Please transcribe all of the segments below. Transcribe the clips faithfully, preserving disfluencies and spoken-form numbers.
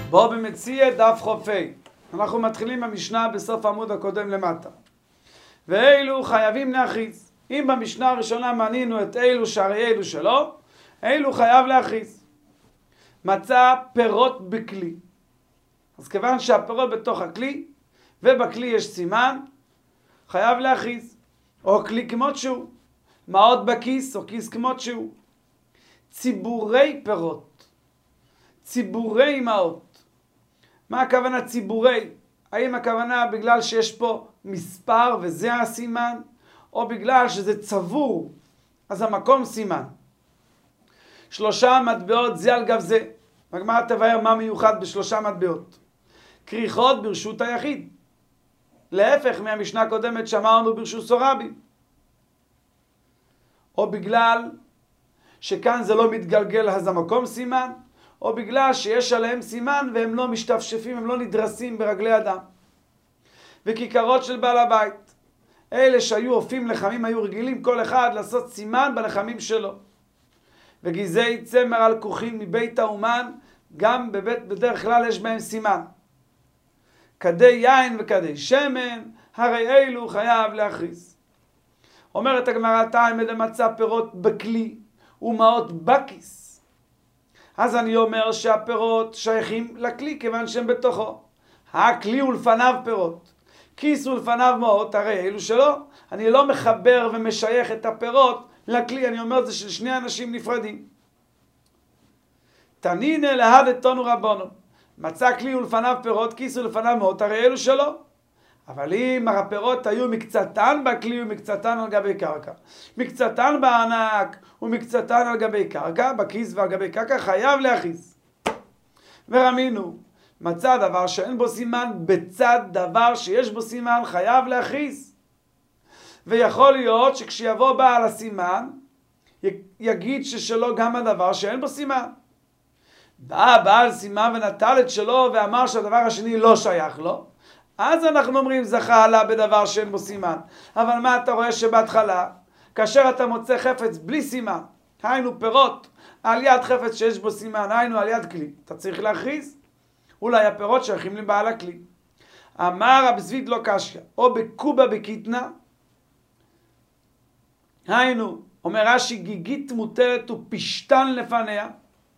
בוא במציע דף חופי. אנחנו מתחילים במשנה בסוף העמוד הקודם למטה. ואילו חייבים להכריז. אם במשנה הראשונה מנינו את אילו שהרי אילו שלא, אילו חייב להכריז. מצא פירות בכלי. אז כיוון שהפירות בתוך הכלי, ובכלי יש סימן, חייב להכריז. או כלי כמות שהוא. מעות בכיס או כיס כמות שהוא. ציבורי פירות. ציבורי מעות. מה הכוונה ציבורי? האם הכוונה בגלל שיש פה מספר וזה הסימן? או בגלל שזה צבור, אז המקום סימן. שלושה מטבעות זה על גב זה. הגמרא תבאר מה מיוחד בשלושה מטבעות. כריכות ברשות היחיד. להפך מהמשנה הקודמת שאמרנו ברשות סורבי. או בגלל שכאן זה לא מתגלגל אז המקום סימן, או בגלל שיש עליהם סימן והם לא משתפשפים, הם לא נדרסים ברגלי אדם. וכיכרות של בעל הבית. אלה שהיו אופים לחמים היו רגילים כל אחד לעשות סימן בלחמים שלו. וגזעי צמר על כוחים מבית האומן, גם בבית בדרך כלל יש בהם סימן. כדי יין וכדי שמן, הרי אילו חייב להכריז. אומרת הגמרא תימא דמצא פירות בכלי ומעות בכיס. אז אני אומר שהפירות שייכים לכלי כיוון שהם בתוכו. הכלי ולפניו פירות. כיס ולפניו מעות, הרי אלו שלא. אני לא מחבר ומשייך את הפירות לכלי, אני אומר זה של שני אנשים נפרדים. תנינא להדתנו רבנו. מצא כלי ולפניו פירות, כיס ולפניו מעות, הרי אלו שלא. אבל אם הפירות היו מקצתן בכלי ומקצתן על גבי קרקע, מקצתן בענק ומקצתן על גבי קרקע, בכיס ועל גבי קרקע, חייב להכריז. ורמינו, מצא דבר שאין בו סימן בצד דבר שיש בו סימן, חייב להכריז. ויכול להיות שכשיבוא בעל הסימן, יגיד ששלו גם הדבר שאין בו סימן. בא בעל סימן ונטל את שלו ואמר שהדבר השני לא שייך לו, אז אנחנו אומרים זכה עלה בדבר שאין בו סימן. אבל מה אתה רואה שבהתחלה, כאשר אתה מוצא חפץ בלי סימן, היינו פירות, על יד חפץ שיש בו סימן, היינו על יד כלי, אתה צריך להכריז. אולי הפירות שייכים לבעל הכלי. אמר רב זביד לא קשיא, או בקובה בקיטנה, היינו, אומר רש"י, גיגית מוטלת ופשתן לפניה.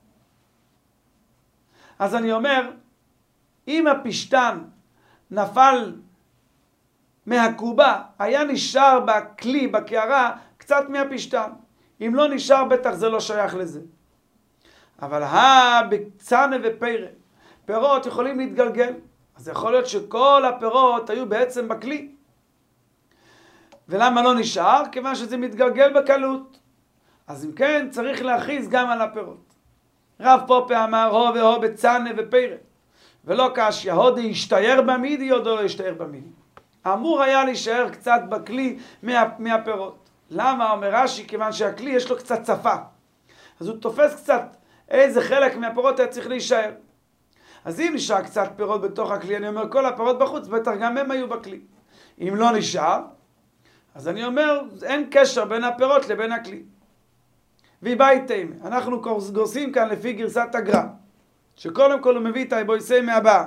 אז אני אומר, אם הפשתן נפל מהקובה, היה נשאר בכלי, בקערה, קצת מהפשתן. אם לא נשאר, בטח זה לא שייך לזה. אבל בצנע ופירה, פירות יכולים להתגלגל. אז יכול להיות שכל הפירות היו בעצם בכלי. ולמה לא נשאר? כיוון שזה מתגלגל בקלות. אז אם כן, צריך להכריז גם על הפירות. רב פופה אמר, הו והו בצנע ופירה. ולא קשיא, הודי ישתייר במידי, או לא ישתייר במידי. אמור היה להישאר קצת בכלי מה, מהפירות. למה? אומר רש"י, כיוון שהכלי יש לו קצת צפה. אז הוא תופס קצת איזה חלק מהפירות היה צריך להישאר. אז אם נשאר קצת פירות בתוך הכלי, אני אומר כל הפירות בחוץ, בטח גם הם היו בכלי. אם לא נשאר, אז אני אומר, אין קשר בין הפירות לבין הכלי. ויבאי תימא, אנחנו גורסים כאן לפי גרסת הגר"א. שקודם כל הוא מביא את היבוסי מהבא.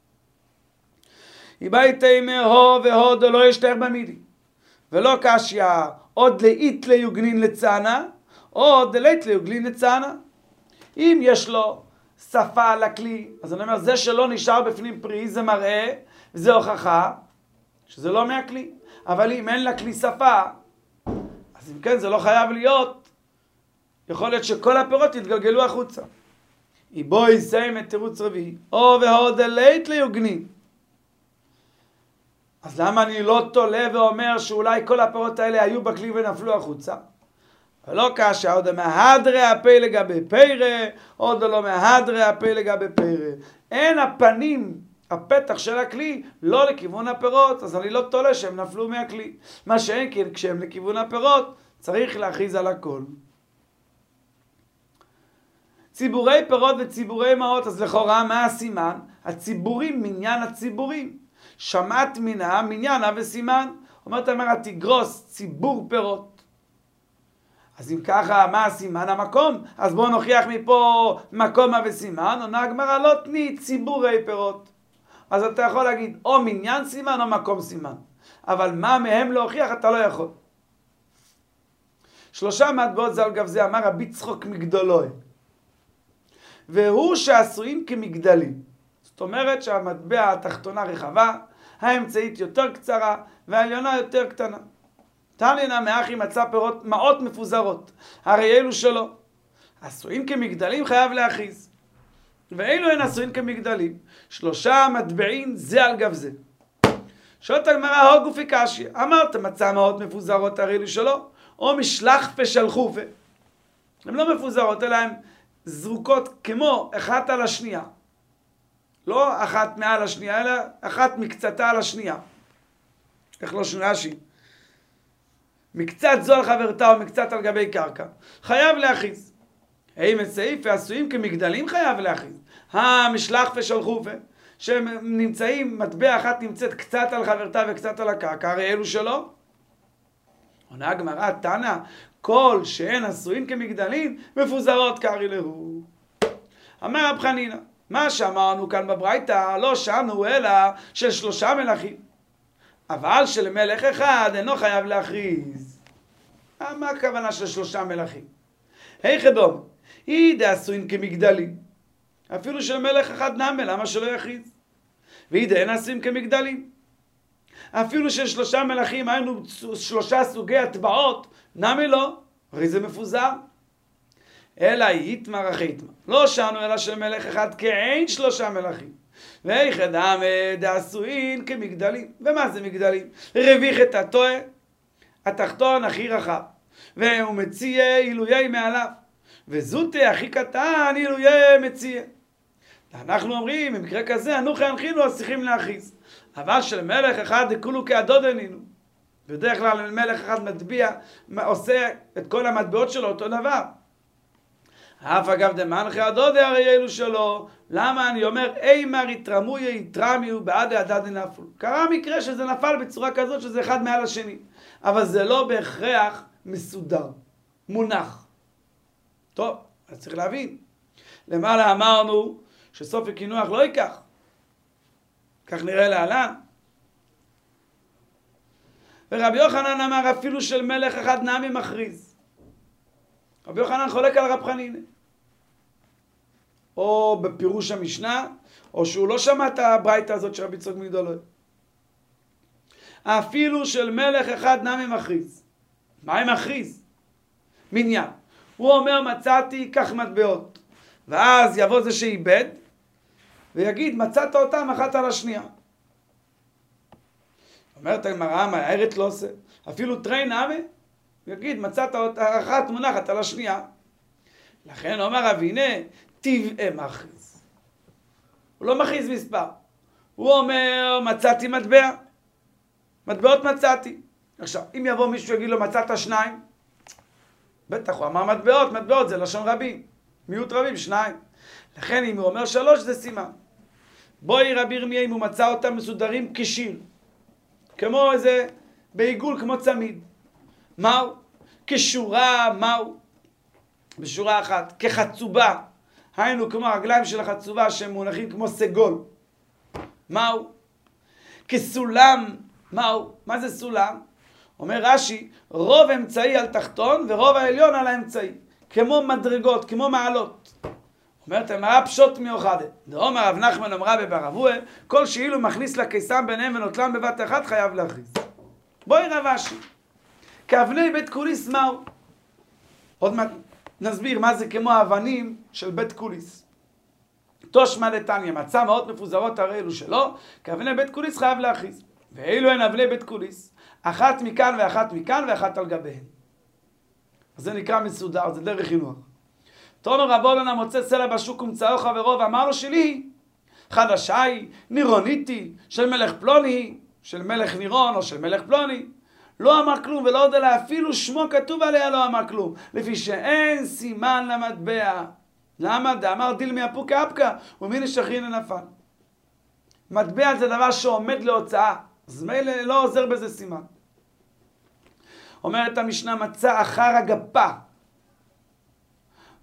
יבאי תימא הו והוד לא ישתייר במידי. ולא קשיא, עוד לאית ליוגנין לצענה, עוד דלית ליוגנין לצענה. אם יש לו שפה לכלי, אז אני אומר, זה שלא נשאר בפנים פרי, זה מראה, וזה הוכחה, שזה לא מהכלי. אבל אם אין לכלי שפה, אז אם כן, זה לא חייב להיות. יכול להיות שכל הפירות יתגלגלו החוצה. בואי יסיים את תירוץ רביעי. או והוד דלית ליוגנין. אז למה אני לא תולה ואומר שאולי כל הפירות האלה היו בכלי ונפלו החוצה? ולא קשיא, עוד מהדרי הפי לגבי פירה, עוד לא מהדרי הפי לגבי פירה. אין הפנים, הפתח של הכלי, לא לכיוון הפירות, אז אני לא תולה שהם נפלו מהכלי. מה שאין כן, כשהם לכיוון הפירות, צריך להכריז על הכל. ציבורי פירות וציבורי מעות, אז לכאורה מה הסימן? הציבורים, מניין הציבורים. שמעת מינה, מניינה וסימן. אומרת אמרה, תגרוס ציבור פירות. אז אם ככה, מה הסימן? המקום. אז בואו נוכיח מפה מקומה וסימן. עונה הגמרא, לא תני ציבורי פירות. אז אתה יכול להגיד או מניין סימן או מקום סימן. אבל מה מהם להוכיח אתה לא יכול. שלושה מטבעות זה על גב זה, אמר רבי צחוק מגדולוי. והוא שעשויים כמגדלים. זאת אומרת שהמטבע התחתונה רחבה, האמצעית יותר קצרה והעליונה יותר קטנה. תניא מאחי מצא פירות מעות מפוזרות, הרי אלו שלו. עשויים כמגדלים חייב להכיז. ואלו הן עשויים כמגדלים. שלושה מטבעים זה על גב זה. שואלת הגמרא, הוגו פיקשיא, אמרת מצא מעות מפוזרות הרי אלו שלו, או משלח ושלחו ו... הן לא מפוזרות, אלא הן זרוקות כמו אחת על השנייה. לא אחת מעל השנייה, אלא אחת מקצתה על השנייה. איך לא שרש"י? מקצת זו על חברתה או מקצת על גבי קרקע. חייב להכיז. האם הסעיף ועשויים כמגדלים חייב להכיז. המשלח ושלחו ו... שהם נמצאים, מטבע אחת נמצאת קצת על חברתה וקצת על הקרקע, הרי אלו שלו. עונה הגמרא, תנא, כל שהן עשויים כמגדלים, מפוזרות קרי להו. אמר רב חנינא, מה שאמרנו כאן בברייתא, לא שאנו אלא של שלושה מלכים. אבל שלמלך אחד אינו חייב להכריז. מה הכוונה של שלושה מלכים? היכא דומי, היא דעשויים כמגדלים. אפילו של מלך אחד נמי, למה שלא יכריז? והיא דאין עשויים כמגדלים. אפילו של שלושה מלכים, היינו שלושה סוגי הטבעות, נמי לא, הרי זה מפוזר. אלא יתמר אחי יתמר. לא שאנו אלא של מלך אחד כאין שלושה מלכים. ואיכא דמי דעשויים כמגדלים. ומה זה מגדלים? רביך את הטועה, התחתון הכי רחב. והוא מציע עילויי מעליו. וזוטה הכי קטן עילויי מציע. אנחנו אומרים, במקרה כזה, אנוכי אנחינו, אז צריכים להכיז. אבל של מלך אחד כולו כהדוד עינינו. בדרך כלל מלך אחד מטביע, עושה את כל המטבעות שלו אותו דבר. אף אגב דמנחי הדודי הרי אלו שלו. למה אני אומר אימר יתרמוי יתרמיו בעד הדד נפל? קרה מקרה שזה נפל בצורה כזאת שזה אחד מעל השני. אבל זה לא בהכרח מסודר, מונח. טוב, אז צריך להבין. למעלה אמרנו שסוף הקינוח לא ייקח. כך נראה להלן. ורבי יוחנן אמר אפילו של מלך אחד נמי מכריז. רבי יוחנן חולק על רב חנינא. או בפירוש המשנה, או שהוא לא שמע את הברייתא הזאת של רבי צחוק מגדולוי. אפילו של מלך אחד נמי מכריז. מה הם מכריז? מניין. הוא אומר מצאתי כך מטבעות. ואז יבוא זה שאיבד, ויגיד מצאת אותם אחת על השנייה. אומרת הגמרא, מה הערת לא עושה? אפילו תרי נמי, יגיד מצאת אחת מונחת על השנייה. לכן אומר רב הנה, טבעי מכריז. הוא לא מכריז מספר. הוא אומר מצאתי מטבע. מטבעות מצאתי. עכשיו, אם יבוא מישהו יגיד לו מצאת שניים, בטח הוא אמר מטבעות, מטבעות זה לשון רבים. מיעוט רבים, שניים. לכן אם הוא אומר שלוש זה סימן. בואי רבי ירמיה אם הוא מצא אותם מסודרים כשיר. כמו איזה, בעיגול כמו צמיד. מהו? כשורה, מהו? בשורה אחת. כחצובה. היינו כמו הרגליים של החצובה שהם מונחים כמו סגול. מהו? כסולם. מהו? מה זה סולם? אומר רש"י, רוב אמצעי על תחתון ורוב העליון על האמצעי. כמו מדרגות, כמו מעלות. אומרת, מה פשוט מיוחד? דאמר רב נחמן אמרה בבר אבוה, כל שאילו מכניס לקיסם ביניהם ונוטלם בבת אחת חייב להכריז. בואי רב אשי. כאבני בית קוליס מהו? עוד מעט נסביר מה זה כמו האבנים של בית קוליס. תושמע דתניא, מצא מעות מפוזרות הרי אלו שלו, כאבני בית קוליס חייב להכריז. ואילו הן אבני בית קוליס, אחת מכאן ואחת מכאן ואחת על גביהן. אז זה נקרא מסודר, זה דרך חינוך. תומר רבונן המוצא סלע בשוק ומצאו חברו ואמר לו שלי, חדשה היא, נירונית היא, של מלך פלוני היא, של מלך נירון או של מלך פלוני. לא אמר כלום ולא עוד אלא אפילו שמו כתוב עליה לא אמר כלום. לפי שאין סימן למטבע. למה? דאמר דילמי אפוקה אפקה ומין שכרין נפל. מטבע זה דבר שעומד להוצאה. אז מילא לא עוזר בזה סימן. אומרת המשנה מצא אחר הגפה.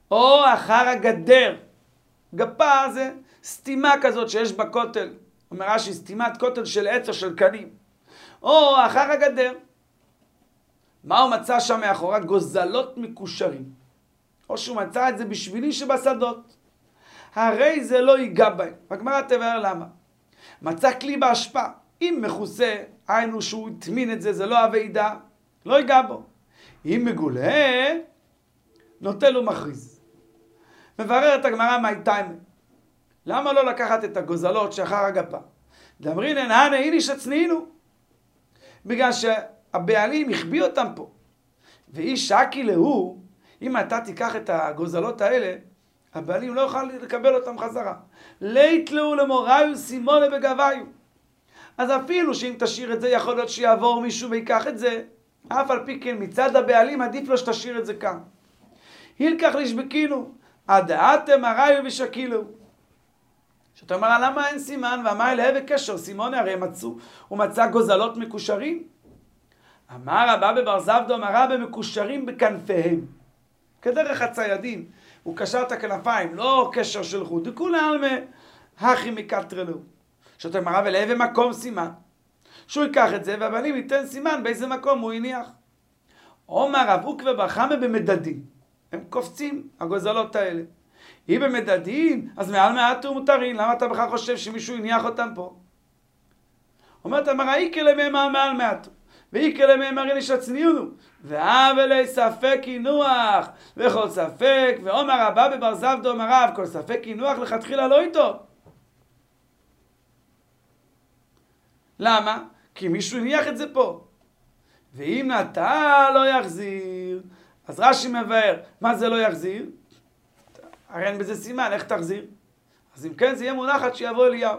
או אחר הגדר. גפה זה סתימה כזאת שיש בכותל. אומר רש"י, סתימת כותל של עץ או של קנים. או אחר הגדר. מה הוא מצא שם מאחורי? גוזלות מקושרים. או שהוא מצא את זה בשבילי שבשדות. הרי זה לא ייגע בהם. הגמרא תבאר למה. מצא כלי בהשפעה. אם מכוסה, היינו שהוא התמין את זה, זה לא הווידה, לא ייגע בו. אם מגולה, נוטה לו מכריז. מבררת הגמרא מהי טיימה. למה לא לקחת את הגוזלות שאחר הגפה? דאמרינן, הנה, הנה שצנינו. בגלל שהבעלים החביא אותם פה. ואיש שקי להוא, אם אתה תיקח את הגוזלות האלה, הבעלים לא יוכל לקבל אותם חזרה. לית לו למוראיו סימונה בגביו. אז אפילו שאם תשאיר את זה, יכול להיות שיעבור מישהו ויקח את זה. אף על פי כן, מצד הבעלים עדיף לו שתשאיר את זה כאן. הילקח לשבקינו, הדעתם הראיו ושקילו. שאתה אומר, למה אין סימן? ואמר אלה וקשר, סימונה הרי מצאו, הוא מצא גוזלות מקושרים. אמר רבא בבר זבדו, אמר רבא מקושרים בכנפיהם. כדרך הציידים, הוא קשר את הכנפיים, לא קשר של חוט, וכולם הכי מקטרלו. שאתה אומר, רבא אלה ומקום סימן. שהוא ייקח את זה, והבעלים ייתן סימן באיזה מקום הוא הניח. אומר רב עוקבא בר חמא במדדים. הם קופצים, הגוזלות האלה. היא במדדים, אז מעל מעט הוא מותרים. למה אתה בכלל חושב שמישהו הניח אותם פה? אומרת, אמר, איקה למהם מעל מעט. ואיקה למהם הרי לשצניונו. ואבלי ספק אינוח, וכל ספק, ואומר רבא בבר זבדו אומר רב, כל ספק אינוח לכתחילה לא איתו. למה? כי מישהו הניח את זה פה. ואם נטע לא יחזיר, אז רש"י מבאר, מה זה לא יחזיר? הרי אין בזה סימן, איך תחזיר? אז אם כן, זה יהיה מונחת שיבוא אליהו.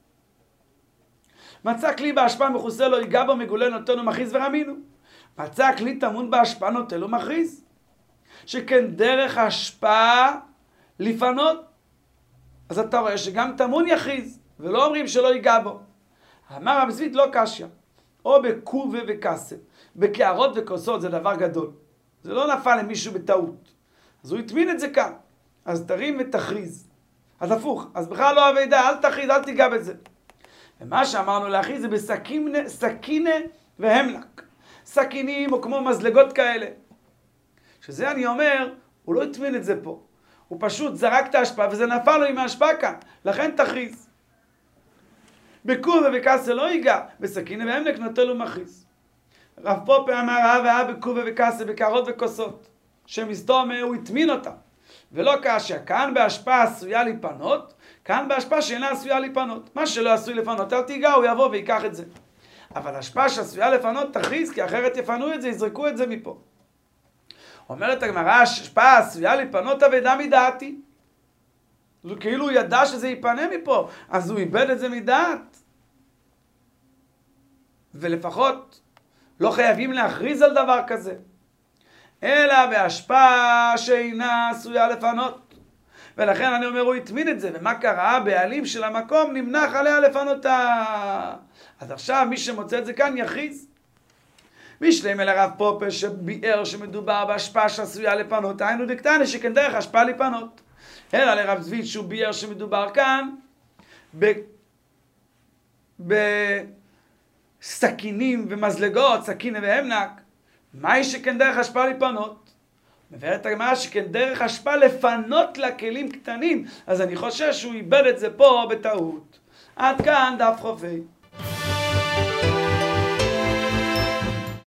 מצא כלי בהשפעה מכוסה לו, ייגע בו מגולה נותן לו מכריז ורמינו. מצא כלי טמון בהשפעה נותן לו מכריז. שכן דרך השפעה לפנות. אז אתה רואה שגם טמון יכריז, ולא אומרים שלא ייגע בו. אמר רב זביד לא קשיא. או בקובה וקסה. בקערות וכוסות זה דבר גדול. זה לא נפל למישהו בטעות. אז הוא התמין את זה כאן. אז תרים ותכריז. אז הפוך. אז בכלל לא הווידה, אל תכריז, אל תיגע בזה. ומה שאמרנו להכריז זה בסכינה והמלק. סכינים או כמו מזלגות כאלה. שזה אני אומר, הוא לא התמין את זה פה. הוא פשוט זרק את ההשפעה וזה נפל לו עם ההשפעה כאן. לכן תכריז. בקובה וקסה לא ייגע. בסכינה והמלק נוטה לו מכריז. רב פופא אמר רב ואה בקובה וקסה בקערות וכוסות. שמסתום הוא התמין אותם. ולא קשיא, כאן בהשפעה עשויה להיפנות, כאן בהשפעה שאינה עשויה להיפנות. מה שלא עשוי לפנות, אל תיגע, הוא יבוא ויקח את זה. אבל השפעה שעשויה לפנות תכריז, כי אחרת יפנו את זה, יזרקו את זה מפה. אומרת הגמרא, השפעה עשויה לפנות אבדה מדעתי. זה כאילו הוא ידע שזה ייפנה מפה, אז הוא איבד את זה מדעת. ולפחות לא חייבים להכריז על דבר כזה. אלא בהשפעה שאינה עשויה לפנות. ולכן אני אומר, הוא התמין את זה. ומה קרה? הבעלים של המקום נמנח עליה לפנותה. אז עכשיו מי שמוצא את זה כאן יכריז. משלם אל הרב פופא שביאר שמדובר בהשפעה שעשויה לפנות. היינו דקטני שכן דרך השפעה לפנות. אלא לרב זביד שהוא ביאר שמדובר כאן ב... בסכינים ומזלגות, סכינה והמנק. מהי שכן דרך השפעה לפנות? מבארת הגמרא שכן דרך השפעה לפנות לכלים קטנים. אז אני חושב שהוא איבד את זה פה בטעות. עד כאן דף חופי.